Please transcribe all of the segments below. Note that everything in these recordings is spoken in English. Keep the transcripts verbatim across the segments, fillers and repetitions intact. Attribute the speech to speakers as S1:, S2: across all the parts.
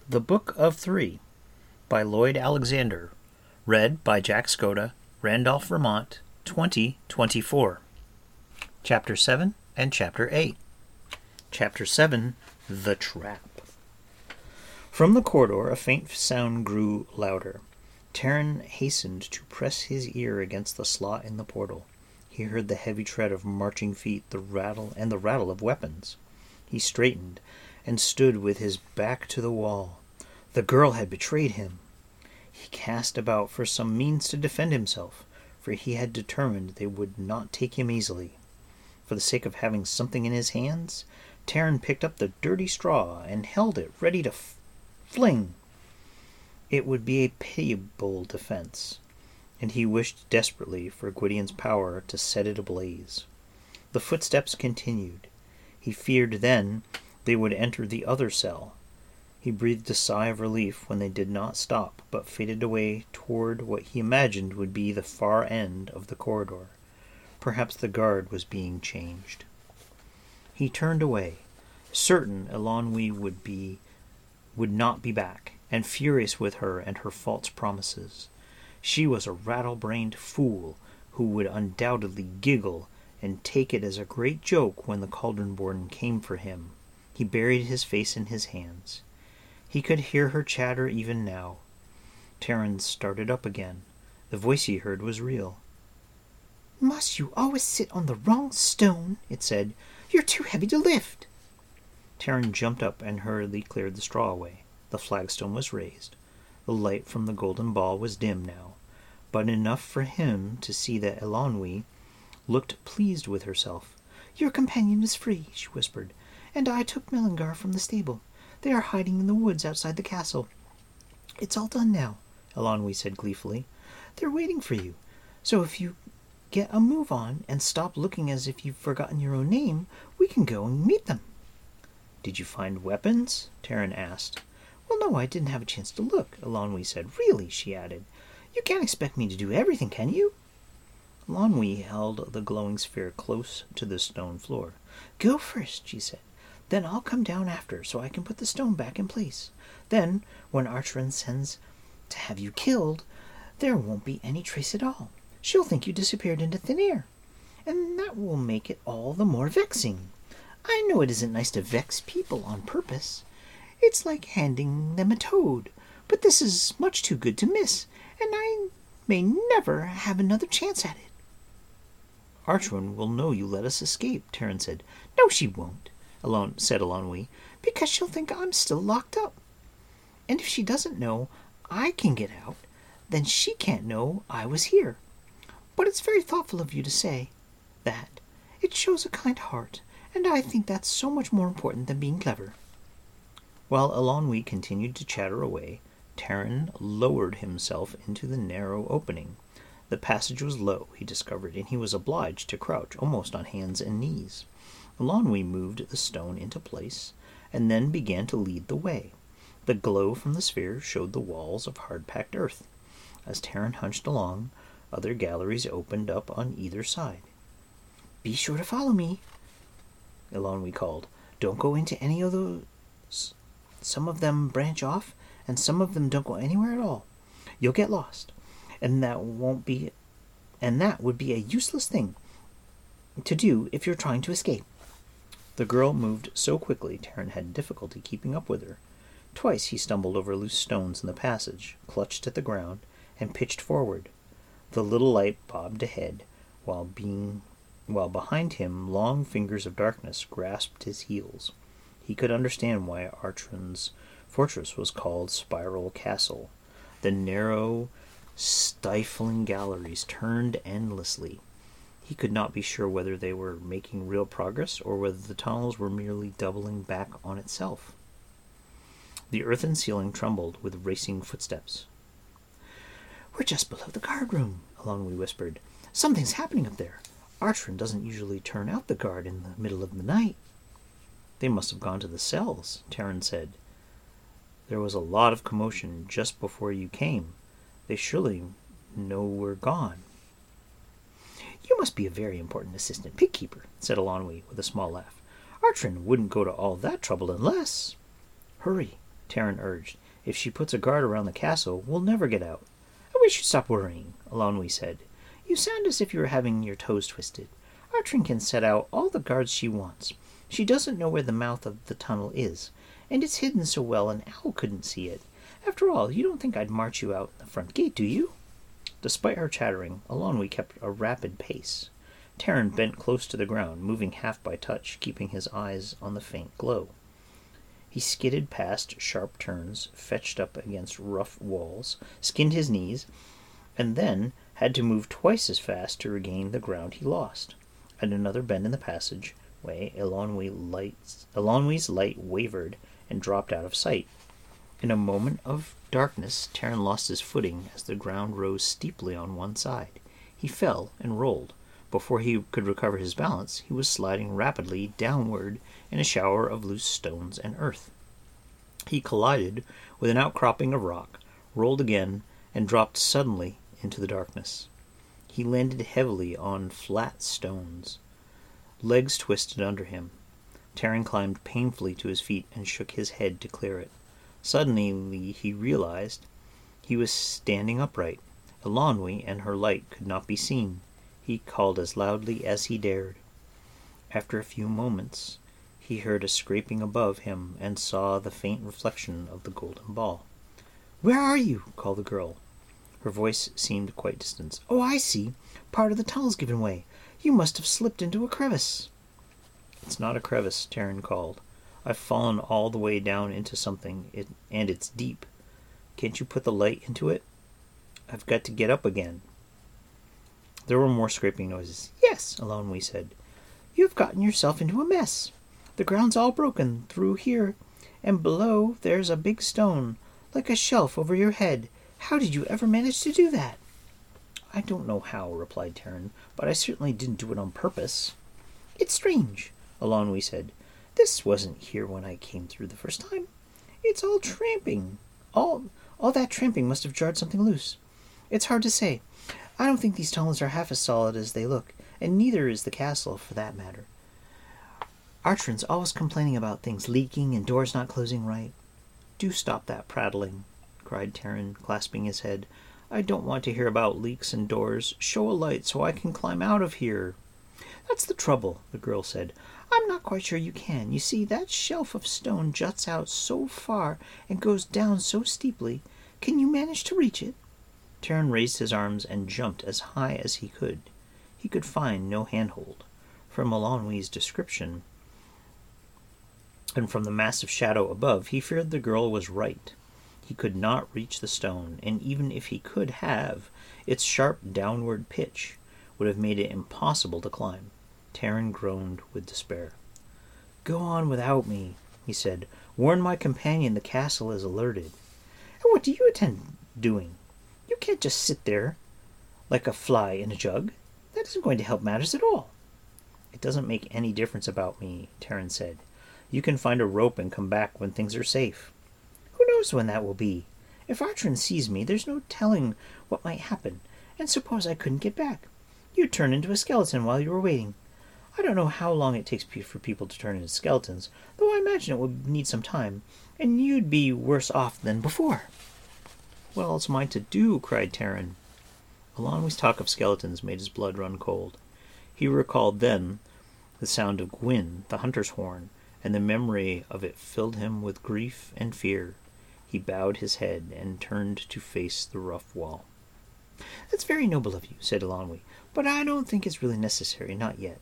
S1: The Book of Three by Lloyd Alexander. Read by Jack Skoda, Randolph, Vermont, twenty twenty-four. Chapter seven and Chapter eight. Chapter seven, The Trap. From the corridor a faint sound grew louder. Taran hastened to press his ear against the slot in the portal. He heard the heavy tread of marching feet, the rattle and the rattle of weapons. He straightened and stood with his back to the wall. The girl had betrayed him. He cast about for some means to defend himself, for he had determined they would not take him easily. For the sake of having something in his hands, Taran picked up the dirty straw and held it ready to f- fling. It would be a pitiable defense, and he wished desperately for Gwydion's power to set it ablaze. The footsteps continued. He feared then they would enter the other cell. He breathed a sigh of relief when they did not stop, but faded away toward what he imagined would be the far end of the corridor. Perhaps the guard was being changed. He turned away, certain Eilonwy would be, would not be back, and furious with her and her false promises. She was a rattle-brained fool who would undoubtedly giggle and take it as a great joke when the Cauldron-born came for him. He buried his face in his hands. He could hear her chatter even now. Taran started up again. The voice he heard was real.
S2: "Must you always sit on the wrong stone?" it said. "You're too heavy to lift."
S1: Taran jumped up and hurriedly cleared the straw away. The flagstone was raised. The light from the golden ball was dim now, but enough for him to see that Eilonwy looked pleased with herself.
S2: "Your companion is free," she whispered, "and I took Mellingar from the stable. They are hiding in the woods outside the castle." "It's all done now," Eilonwy said gleefully. "They're waiting for you. So if you get a move on and stop looking as if you've forgotten your own name, we can go and meet them."
S1: "Did you find weapons?" Taran asked.
S2: "Well, no, I didn't have a chance to look," Eilonwy said. "Really," she added, "you can't expect me to do everything, can you?"
S1: Eilonwy held the glowing sphere close to the stone floor.
S2: "Go first," she said. "Then I'll come down after, so I can put the stone back in place. Then, when Archeron sends to have you killed, there won't be any trace at all. She'll think you disappeared into thin air, and that will make it all the more vexing. I know it isn't nice to vex people on purpose. It's like handing them a toad, but this is much too good to miss, and I may never have another chance at it."
S1: "Archeron will know you let us escape," Taran said.
S2: "No, she won't,"
S1: Elon said Eilonwy.
S2: "because she'll think I'm still locked up. And if she doesn't know I can get out, then she can't know I was here. But it's very thoughtful of you to say that. It shows a kind heart, and I think that's so much more important than being clever."
S1: While Eilonwy continued to chatter away, Taran lowered himself into the narrow opening. The passage was low, he discovered, and he was obliged to crouch almost on hands and knees. Eilonwy moved the stone into place, and then began to lead the way. The glow from the sphere showed the walls of hard-packed earth. As Taran hunched along, other galleries opened up on either side.
S2: "Be sure to follow me," Eilonwy called. "Don't go into any of those. Some of them branch off, and some of them don't go anywhere at all. You'll get lost, and that won't be, and that would be a useless thing to do if you're trying to escape."
S1: The girl moved so quickly Taran had difficulty keeping up with her. Twice he stumbled over loose stones in the passage, clutched at the ground, and pitched forward. The little light bobbed ahead, while being, while behind him long fingers of darkness grasped his heels. He could understand why Archeron's fortress was called Spiral Castle. The narrow, stifling galleries turned endlessly. He could not be sure whether they were making real progress or whether the tunnels were merely doubling back on itself. The earthen ceiling trembled with racing footsteps.
S2: "We're just below the guard room," Eilonwy whispered. "Something's happening up there. Archeron doesn't usually turn out the guard in the middle of the night."
S1: "They must have gone to the cells," Taran said. "There was a lot of commotion just before you came. They surely know we're gone."
S2: "You must be a very important assistant pig-keeper," said Eilonwy with a small laugh. "Archeron wouldn't go to all that trouble unless—" "Hurry," Taryn urged. "If she puts a guard around the castle, we'll never get out." "I wish you'd stop worrying," Eilonwy said. "You sound as if you were having your toes twisted. Artrin can set out all the guards she wants. She doesn't know where the mouth of the tunnel is, and it's hidden so well an owl couldn't see it. After all, you don't think I'd march you out the front gate, do you?" Despite her chattering, Eilonwy kept a rapid pace. Taryn bent close to the ground, moving half by touch, keeping his eyes on the faint glow. He skidded past sharp turns, fetched up against rough walls, skinned his knees, and then had to move twice as fast to regain the ground he lost. At another bend in the passageway, Eilonwy's light wavered and dropped out of sight. In a moment of darkness, Taryn lost his footing as the ground rose steeply on one side. He fell and rolled. Before he could recover his balance, he was sliding rapidly downward in a shower of loose stones and earth. He collided with an outcropping of rock, rolled again, and dropped suddenly into the darkness. He landed heavily on flat stones. Legs twisted under him. Taryn climbed painfully to his feet and shook his head to clear it. Suddenly he realized he was standing upright. Eilonwy and her light could not be seen. He called as loudly as he dared. After a few moments, he heard a scraping above him and saw the faint reflection of the golden ball. "Where are you?" called the girl. Her voice seemed quite distant. "Oh, I see. Part of the tunnel's given way. You must have slipped into a crevice." "It's not a crevice," Taryn called. "I've fallen all the way down into something, it, and it's deep. Can't you put the light into it? I've got to get up again." There were more scraping noises. "Yes," Eilonwy said. "You've gotten yourself into a mess. The ground's all broken through here, and below there's a big stone, like a shelf over your head. How did you ever manage to do that?" "I don't know how," replied Taryn, "but I certainly didn't do it on purpose." "It's strange," Eilonwy said. "This wasn't here when I came through the first time. It's all tramping. All, all that tramping must have jarred something loose. It's hard to say. I don't think these tunnels are half as solid as they look, and neither is the castle, for that matter. Artrin's always complaining about things leaking and doors not closing right." "Do stop that prattling," cried Taryn, clasping his head. "I don't want to hear about leaks and doors. Show a light so I can climb out of here." "That's the trouble," the girl said. "I'm not quite sure you can. You see, that shelf of stone juts out so far and goes down so steeply. Can you manage to reach it?" Taryn raised his arms and jumped as high as he could. He could find no handhold. From Eilonwy's description, and from the massive shadow above, he feared the girl was right. He could not reach the stone, and even if he could have, its sharp downward pitch would have made it impossible to climb. Taryn groaned with despair. "Go on without me," he said. "Warn my companion the castle is alerted." "And what do you intend doing? You can't just sit there like a fly in a jug. That isn't going to help matters at all." "It doesn't make any difference about me," Taryn said. "You can find a rope and come back when things are safe." "Who knows when that will be? If Artrin sees me, there's no telling what might happen. And suppose I couldn't get back? You'd turn into a skeleton while you were waiting. I don't know how long it takes for people to turn into skeletons, though I imagine it would need some time, and you'd be worse off than before." "What else am I to do?" cried Taryn. Eilonwy's talk of skeletons made his blood run cold. He recalled then the sound of Gwyn, the hunter's horn, and the memory of it filled him with grief and fear. He bowed his head and turned to face the rough wall. "That's very noble of you," said Eilonwy, "but I don't think it's really necessary, not yet.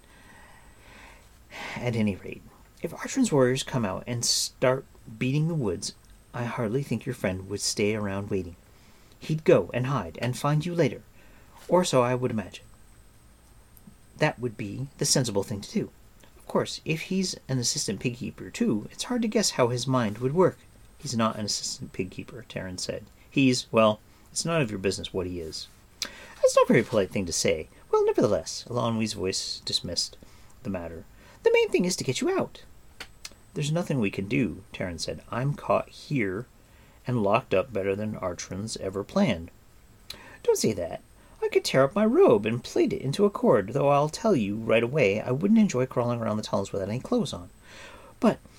S2: At any rate, if Artrin's warriors come out and start beating the woods, I hardly think your friend would stay around waiting. He'd go and hide and find you later, or so I would imagine. That would be the sensible thing to do. Of course, if he's an assistant pig-keeper too, it's hard to guess how his mind would work." "He's not an assistant pig-keeper," Taryn said. He's, well, it's none of your business what he is." "That's not a very polite thing to say. Well, nevertheless," Eilonwy's voice dismissed the matter. "The main thing is to get you out." "There's nothing we can do," Taryn said. "I'm caught here and locked up better than Artrin's ever planned." "Don't say that. I could tear up my robe and plait it into a cord, though I'll tell you right away I wouldn't enjoy crawling around the tunnels without any clothes on. But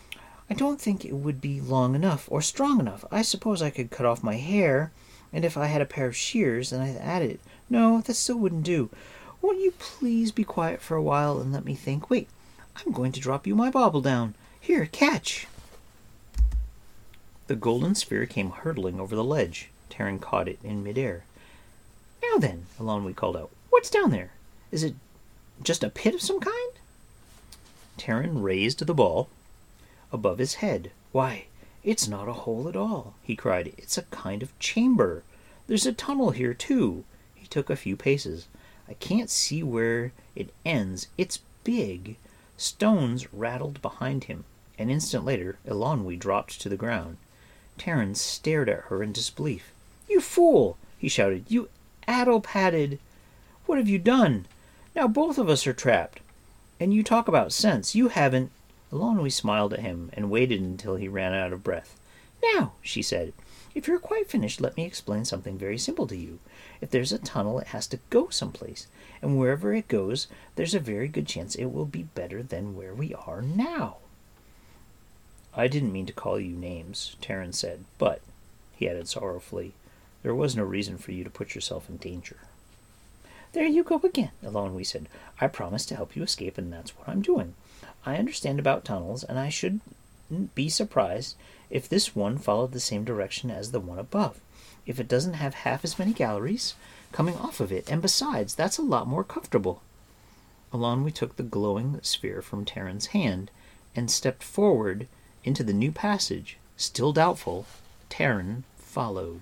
S2: I don't think it would be long enough or strong enough. I suppose I could cut off my hair, and if I had a pair of shears, then I'd add it. No, that still wouldn't do. Won't you please be quiet for a while and let me think? Wait, I'm going to drop you my bauble down. Here, catch!" The golden sphere came hurtling over the ledge. Taran caught it in midair. "Now then," Eilonwy called out, "what's down there? Is it just a pit of some kind?" Taran raised the ball above his head. "Why, it's not a hole at all," he cried. "It's a kind of chamber. There's a tunnel here, too." He took a few paces. "I can't see where it ends. It's big." Stones rattled behind him. An instant later, Eilonwy dropped to the ground. Taran stared at her in disbelief. "You fool!" he shouted. "You addle-pated! What have you done? Now both of us are trapped. And you talk about sense. You haven't—" Eilonwy smiled at him and waited until he ran out of breath. "Now," she said, "if you're quite finished, let me explain something very simple to you. If there's a tunnel, it has to go someplace. And wherever it goes, there's a very good chance it will be better than where we are now." "I didn't mean to call you names," Taran said, "but," he added sorrowfully, "there was no reason for you to put yourself in danger." "There you go again," Eilonwy said. "I promised to help you escape, and that's what I'm doing. I understand about tunnels, and I shouldn't be surprised if this one followed the same direction as the one above. If it doesn't have half as many galleries coming off of it, and besides, that's a lot more comfortable." Eilonwy took the glowing sphere from Taran's hand and stepped forward into the new passage. Still doubtful, Taran followed.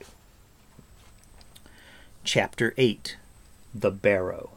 S2: Chapter eight. The Barrow.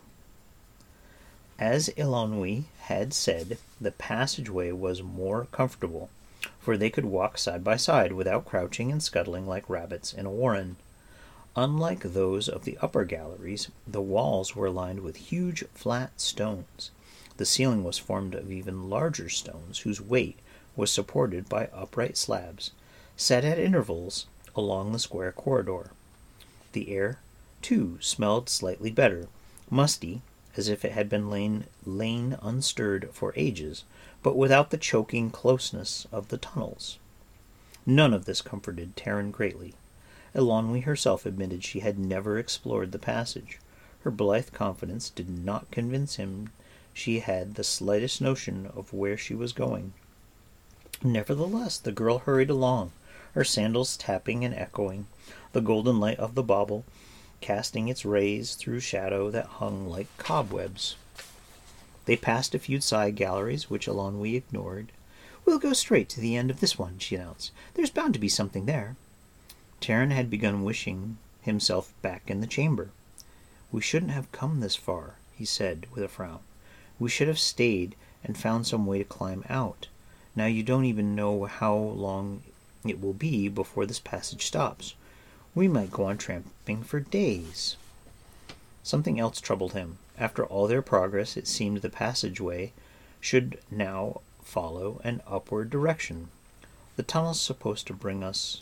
S2: As Eilonwy had said, the passageway was more comfortable, for they could walk side by side without crouching and scuttling like rabbits in a warren. Unlike those of the upper galleries, the walls were lined with huge flat stones. The ceiling was formed of even larger stones, whose weight was supported by upright slabs, set at intervals along the square corridor. The air, too, smelled slightly better, musty, as if it had been lain, lain unstirred for ages, but without the choking closeness of the tunnels. None of this comforted Taran greatly. Eilonwy herself admitted she had never explored the passage. Her blithe confidence did not convince him she had the slightest notion of where she was going. Nevertheless, the girl hurried along, her sandals tapping and echoing, the golden light of the bauble casting its rays through shadow that hung like cobwebs. They passed a few side galleries, which Eilonwy ignored. "We'll go straight to the end of this one," she announced. "There's bound to be something there." Taran had begun wishing himself back in the chamber. "We shouldn't have come this far," he said with a frown. "We should have stayed and found some way to climb out. Now you don't even know how long it will be before this passage stops. We might go on tramping for days." Something else troubled him. After all their progress, it seemed the passageway should now follow an upward direction. "The tunnel's supposed to bring us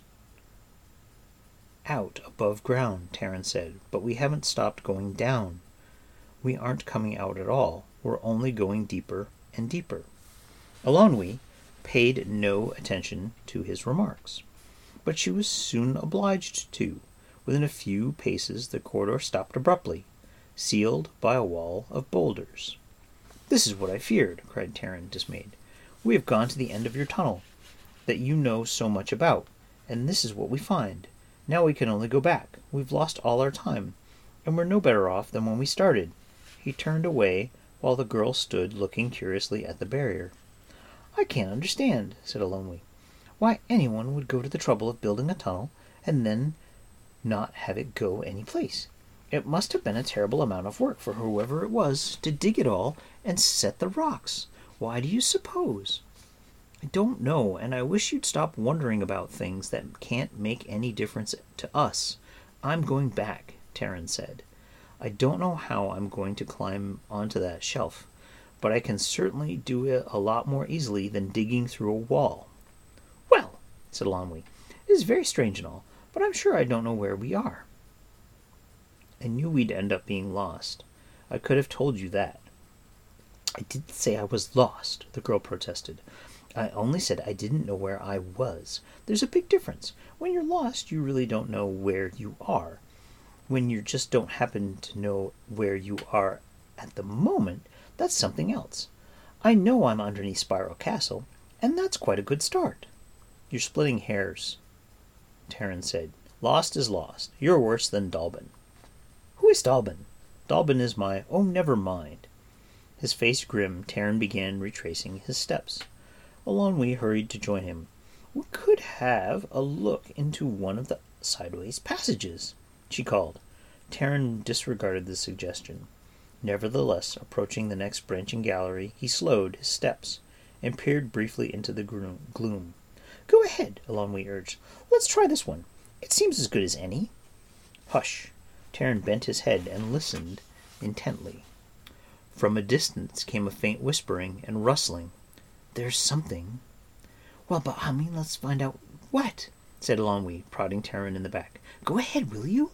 S2: out above ground," Taran said, "but we haven't stopped going down. We aren't coming out at all. We're only going deeper and deeper." Eilonwy paid no attention to his remarks, but she was soon obliged to. Within a few paces the corridor stopped abruptly, sealed by a wall of boulders. "This is what I feared," cried Taran, dismayed. "We have gone to the end of your tunnel that you know so much about, and this is what we find. Now we can only go back. We've lost all our time, and we're no better off than when we started." He turned away while the girl stood looking curiously at the barrier. "I can't understand," said Eilonwy, "why anyone would go to the trouble of building a tunnel and then not have it go any place. It must have been a terrible amount of work for whoever it was to dig it all and set the rocks. Why do you suppose?" "I don't know, and I wish you'd stop wondering about things that can't make any difference to us. I'm going back," Taran said. "I don't know how I'm going to climb onto that shelf, but I can certainly do it a lot more easily than digging through a wall." "Well," said Eilonwy, "it is very strange and all, but I'm sure I don't know where we are." "I knew we'd end up being lost. I could have told you that." "I didn't say I was lost," the girl protested. I only said I didn't know where I was. There's a big difference. When you're lost, you really don't know where you are. When you just don't happen to know where you are at the moment, that's something else. I know I'm underneath Spiral Castle, and that's quite a good start.
S1: You're splitting hairs, Taran said. Lost is lost. You're worse than Dalbin.
S2: Who is Dalbin?
S1: Dalbin is my... Oh, never mind. His face grim, Taran began retracing his steps. Eilonwy hurried to join him.
S2: We could have a look into one of the sideways passages, she called.
S1: Taran disregarded the suggestion. Nevertheless, approaching the next branching gallery, he slowed his steps and peered briefly into the gloom.
S2: Go ahead, Eilonwy urged. Let's try this one. It seems as good as any.
S1: Hush. Taran bent his head and listened intently. From a distance came a faint whispering and rustling.
S2: There's something. Well, but I mean, let's find out what, said Eilonwy, prodding Taran in the back. Go ahead, will you?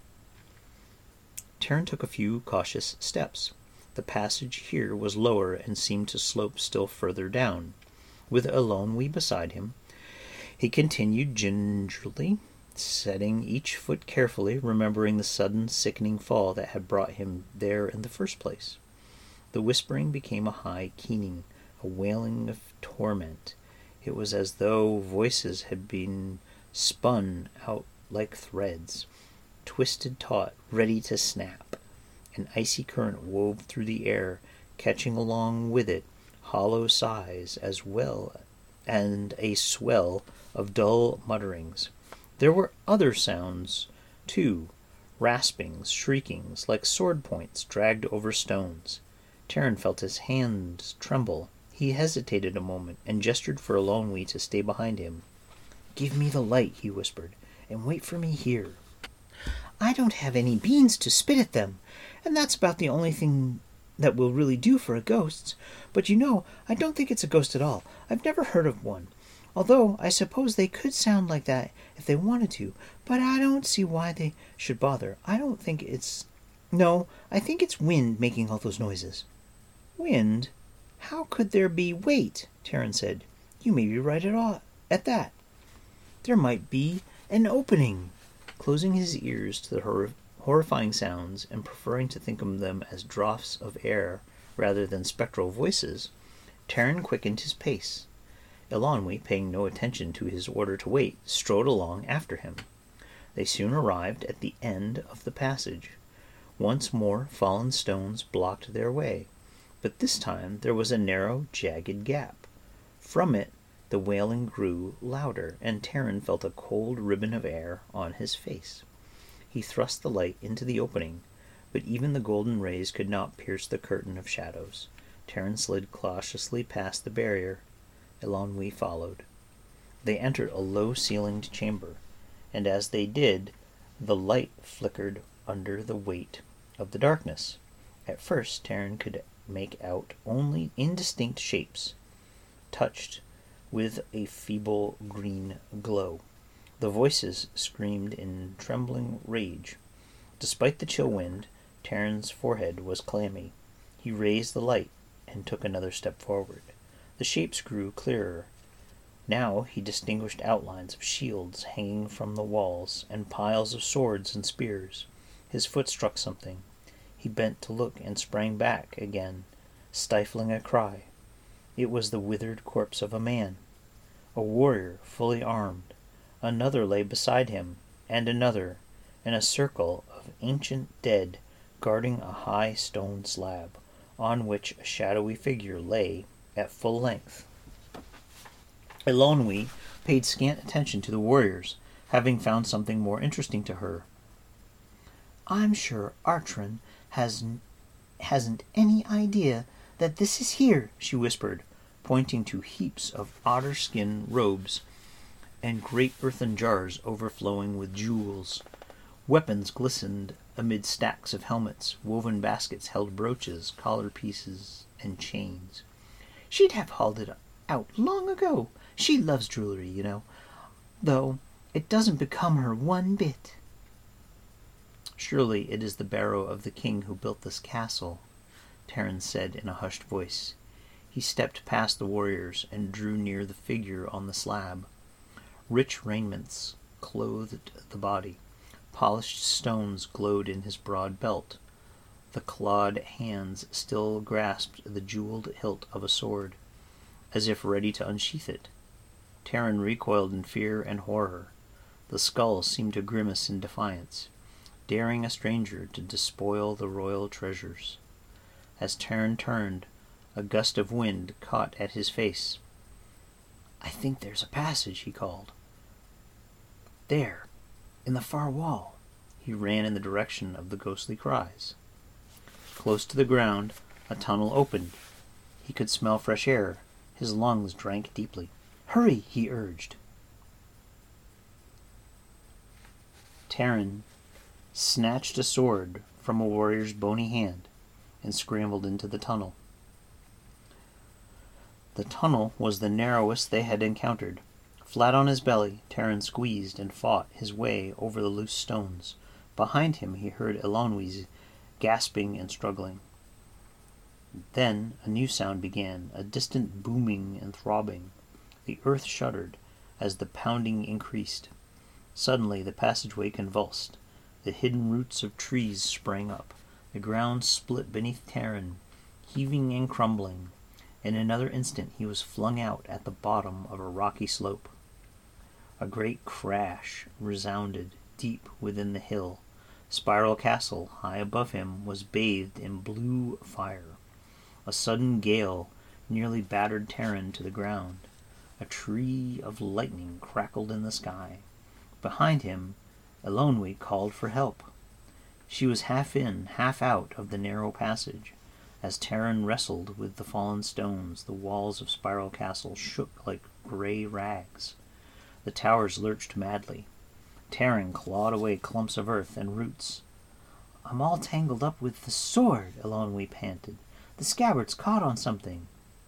S1: Taran took a few cautious steps. The passage here was lower and seemed to slope still further down. With Eilonwy beside him, he continued gingerly, setting each foot carefully, remembering the sudden, sickening fall that had brought him there in the first place. The whispering became a high keening, a wailing of torment. It was as though voices had been spun out like threads, twisted taut, ready to snap. An icy current wove through the air, catching along with it hollow sighs as well and a swell of dull mutterings. There were other sounds, too, raspings, shriekings, like sword points dragged over stones. Taran felt his hands tremble. He hesitated a moment and gestured for Eilonwy to stay behind him.
S2: Give me the light, he whispered, and wait for me here. I don't have any beans to spit at them, and that's about the only thing that will really do for a ghost. But you know, I don't think it's a ghost at all. I've never heard of one. Although I suppose they could sound like that if they wanted to, but I don't see why they should bother. I don't think it's... No, I think it's wind making all those noises.
S1: Wind?
S2: How could there be... Wait, Taran said. You may be right at all at that. There might be an opening.
S1: Closing his ears to the hor- horrifying sounds and preferring to think of them as draughts of air rather than spectral voices, Taran quickened his pace. Eilonwy, paying no attention to his order to wait, strode along after him. They soon arrived at the end of the passage. Once more fallen stones blocked their way, but this time there was a narrow, jagged gap. From it the wailing grew louder, and Taran felt a cold ribbon of air on his face. He thrust the light into the opening, but even the golden rays could not pierce the curtain of shadows. Taran slid cautiously past the barrier. Eilonwy followed. They entered a low-ceilinged chamber, and as they did, the light flickered under the weight of the darkness. At first, Taran could make out only indistinct shapes, touched with a feeble green glow. The voices screamed in trembling rage. Despite the chill wind, Taran's forehead was clammy. He raised the light and took another step forward. The shapes grew clearer. Now he distinguished outlines of shields hanging from the walls, and piles of swords and spears. His foot struck something. He bent to look and sprang back again, stifling a cry. It was the withered corpse of a man, a warrior fully armed. Another lay beside him, and another, in a circle of ancient dead, guarding a high stone slab, on which a shadowy figure lay at full length. Eilonwy paid scant attention to the warriors, having found something more interesting to her.
S2: I'm sure Artron has, hasn't any idea that this is here, she whispered,
S1: pointing to heaps of otter-skin robes and great earthen jars overflowing with jewels. Weapons glistened amid stacks of helmets. Woven baskets held brooches, collar pieces, and chains.
S2: She'd have hauled it out long ago. She loves jewelry, you know, though it doesn't become her one bit.
S1: Surely it is the barrow of the king who built this castle, Taran said in a hushed voice. He stepped past the warriors and drew near the figure on the slab. Rich raiments clothed the body. Polished stones glowed in his broad belt. The clawed hands still grasped the jeweled hilt of a sword, as if ready to unsheath it. Taran recoiled in fear and horror. The skull seemed to grimace in defiance, daring a stranger to despoil the royal treasures. As Taran turned, a gust of wind caught at his face. "I think there's a passage," he called. "There, in the far wall." He ran in the direction of the ghostly cries. Close to the ground, a tunnel opened. He could smell fresh air. His lungs drank deeply. "Hurry," he urged. Taran snatched a sword from a warrior's bony hand and scrambled into the tunnel. The tunnel was the narrowest they had encountered. Flat on his belly, Taran squeezed and fought his way over the loose stones. Behind him he heard Eilonwy gasping and struggling. Then a new sound began, a distant booming and throbbing. The earth shuddered as the pounding increased. Suddenly the passageway convulsed. The hidden roots of trees sprang up. The ground split beneath Taran, heaving and crumbling. In another instant he was flung out at the bottom of a rocky slope. A great crash resounded deep within the hill. Spiral Castle, high above him, was bathed in blue fire. A sudden gale nearly battered Taran to the ground. A tree of lightning crackled in the sky. Behind him, Eilonwy called for help. She was half in, half out of the narrow passage. As Taran wrestled with the fallen stones, the walls of Spiral Castle shook like gray rags. The towers lurched madly. Taran clawed away clumps of earth and roots. "I'm all tangled up with the sword," Eilonwy panted. "The scabbard's caught on something."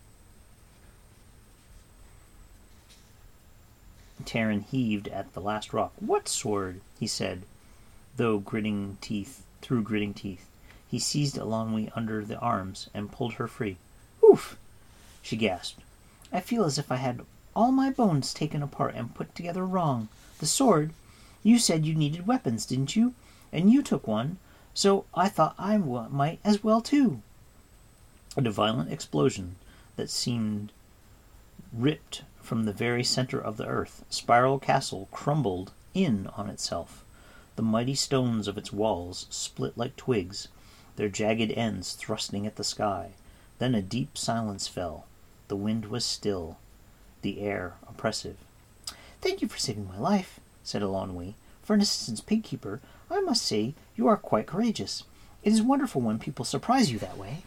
S1: Taran heaved at the last rock. "What sword?" he said, though gritting teeth, through gritting teeth. He seized Eilonwy under the arms and pulled her free. "Oof!" she gasped. "I feel as if I had all my bones taken apart and put together wrong. The sword? You said you needed weapons, didn't you? And you took one, so I thought I might as well too." A violent explosion that seemed ripped from the very center of the earth. Spiral Castle crumbled in on itself. The mighty stones of its walls split like twigs, their jagged ends thrusting at the sky. Then a deep silence fell. The wind was still, the air oppressive. "Thank you for saving my life," said Eilonwy. "For an assistant pig-keeper, I must say you are quite courageous. It is wonderful when people surprise you that way."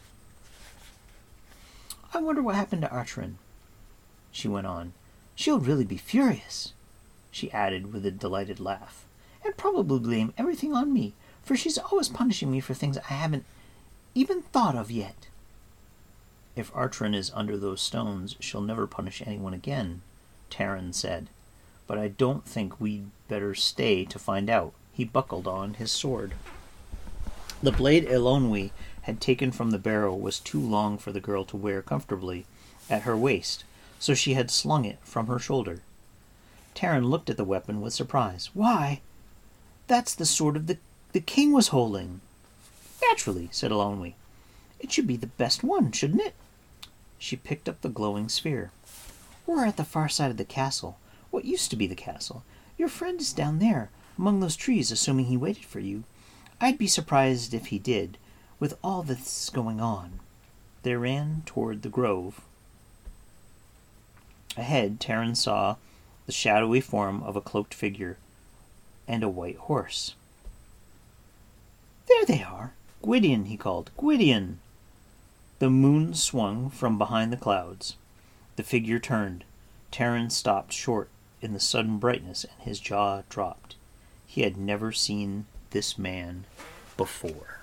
S1: "I wonder what happened to Archeron," she went on. "She'll really be furious," she added with a delighted laugh, "and probably blame everything on me, for she's always punishing me for things I haven't even thought of yet." "If Archeron is under those stones, she'll never punish anyone again," Taran said. "But I don't think we'd better stay to find out." He buckled on his sword. The blade Eilonwy had taken from the barrow was too long for the girl to wear comfortably at her waist, so she had slung it from her shoulder. Taran looked at the weapon with surprise. "Why, that's the sword of the, the king was holding." "Naturally," said Eilonwy. "It should be the best one, shouldn't it?" She picked up the glowing sphere. "We're at the far side of the castle. What used to be the castle. Your friend is down there, among those trees, assuming he waited for you. I'd be surprised if he did, with all that's going on." They ran toward the grove. Ahead, Taran saw the shadowy form of a cloaked figure and a white horse. "There they are! Gwydion," he called. "Gwydion!" The moon swung from behind the clouds. The figure turned. Taran stopped short in the sudden brightness, and his jaw dropped. He had never seen this man before.